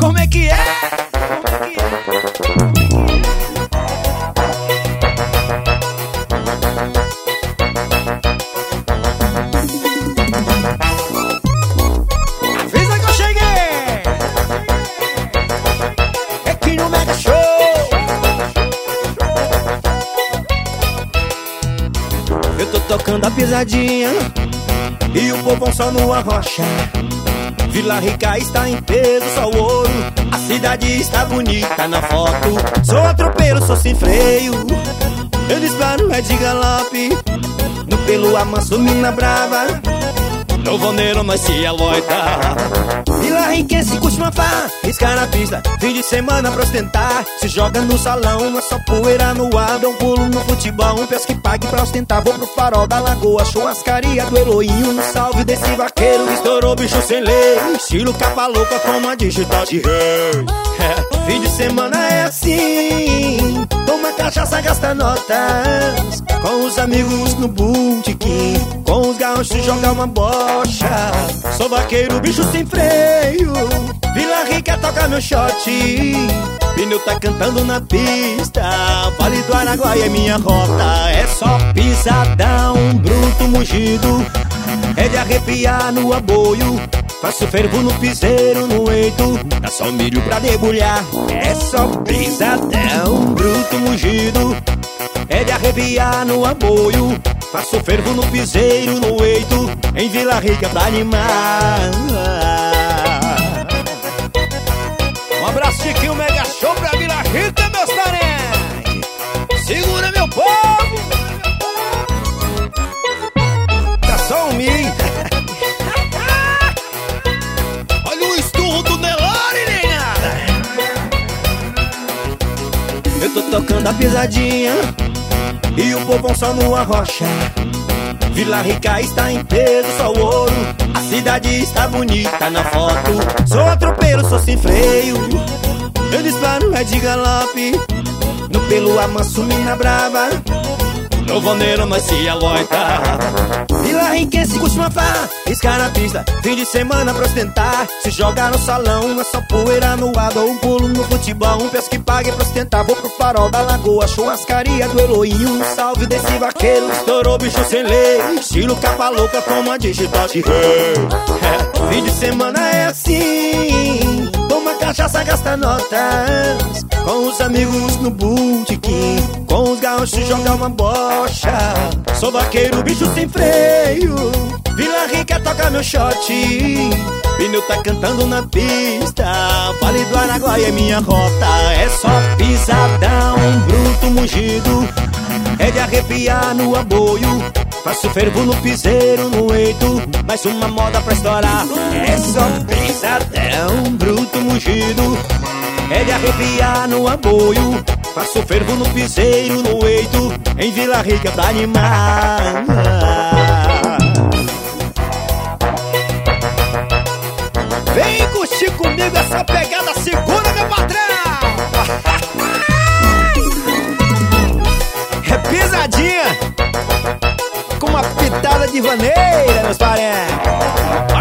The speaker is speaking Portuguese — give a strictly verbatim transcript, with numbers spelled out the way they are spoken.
Como é que é? Como é que é? Avisa que eu cheguei! É aqui no Mega Show! Eu tô tocando a pisadinha e o povão só no arrocha. Vila Rica está em peso, só o ouro. A cidade está bonita na foto. Sou atropeiro, sou sem freio. Eu disparo, é de galope. No pelo amanso, mina brava. No vaneiro nós se aloita. Vila Riquense curte uma farra, risca na pista. Fim de semana pra ostentar. Se joga no salão, não é só poeira no ar. Dá um pulo no futebol, um peço que pague pra ostentar. Vou pro farol da lagoa, churrascaria do Eloinho. No salve desse vaqueiro, estourou bicho sem lei. Estilo capa louca como a digital de rei. É, fim de semana é assim. Toma cachaça, gasta notas. Com os amigos no botequim. Com os gaúchos jogar uma bocha. Sou vaqueiro, bicho sem freio. Vila Rica toca meu shot. Pneu tá cantando na pista. Vale do Araguaia é minha rota. É só pisadão, bruto mugido. É de arrepiar no aboio. Faço fervo no piseiro, no eito. Dá só milho pra debulhar. É só pisadão, bruto mugido. É de arrepiar no aboio. Faço fervo no piseiro, no eito. Em Vila Rica pra animar. Um abraço, Chiquinho, Mega Show pra Vila Rica, meus parentes. Segura, meu povo. Tá só um milho. Olha o esturro do Nelore, negada. Eu tô tocando a pisadinha e o povão só no arrocha. Vila Rica está em peso, só o ouro. A cidade está bonita na foto. Sou atropeiro, sou sem freio. Eu disparo, é de galope. No pelo amanso, mina brava. No vaneiro nós se aloita. Vila Riquense curte uma farra, risca na pista. Fim de semana pra ostentar. Se joga no salão, não é só poeira no ar. Dou um pulo no futebol, um peço que pague pra ostentar. Vou pro farol da lagoa, churrascaria do Eloinho. Um salve desse vaqueiro, estourou bicho sem lei. Estilo capa louca como a digital de rei. É, fim de semana é assim. Toma cachaça, gasta notas. Com os amigos no botequim. Com os gaúchos jogar uma bocha. Sou vaqueiro, bicho sem freio. Vila Rica toca meu shot. Pneu tá cantando na pista. Vale do Araguaia é minha rota. É só pisadão, bruto mugido. É de arrepiar no aboio. Faço fervo no piseiro, no eito. Mais uma moda pra estourar. É só pisadão, bruto mugido. É de arrepiar no aboio. Faço fervo no piseiro, no eito. Em Vila Rica pra animar. Vem curtir comigo essa pegada, segura, meu patrão. É pisadinha com uma pitada de vaneira, meus parentes.